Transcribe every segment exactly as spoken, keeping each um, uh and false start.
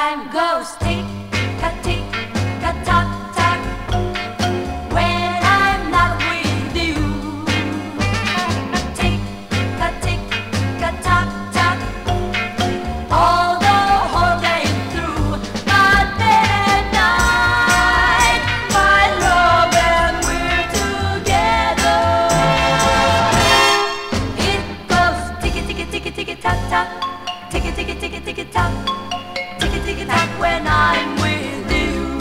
time goes tick a tick a tock tock when I'm not with you. Tick a tick a tock tock all the whole day through. But then at night, my love and we're together. It goes ticky ticky ticky ticky tock tock, ticky ticky ticky ticky tock. Ticky ticky tock when I'm with you.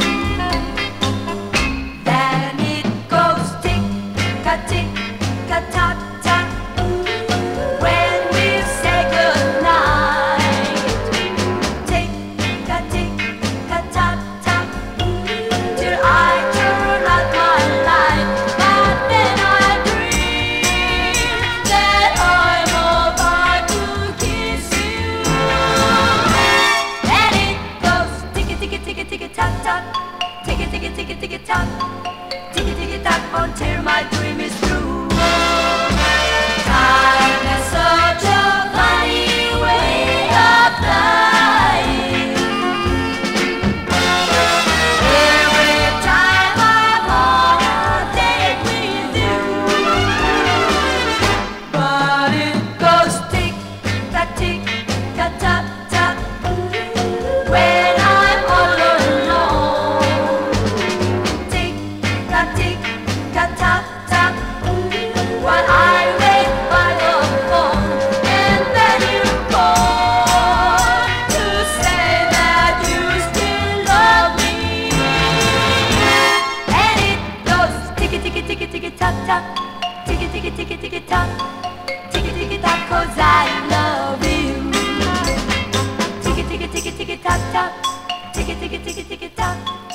Then it goes tick a tick a tock tock when we say goodnight. Tick a tick a tock tock till I turn out my light. But then I dream that I'm about to kiss you. And it goes ticky ticky ticky ticky tock tock, ticky ticky ticky ticky tock, ticky ticky tock until my dream is through. Time has such a funny way of flying. Every time I'm on a date with you, but it goes tick a tick a tock tock when I'm all alone. Tick a tick a tock tock while I wait by the phone, and then you call to say that you still love me. And it goes ticky ticky ticky ticky tock tock, ticky ticky ticky ticky tock, ticky ticky tock 'cause I love you. Ticky ticky ticky ticky tock tock, ticky ticky ticky ticky tock.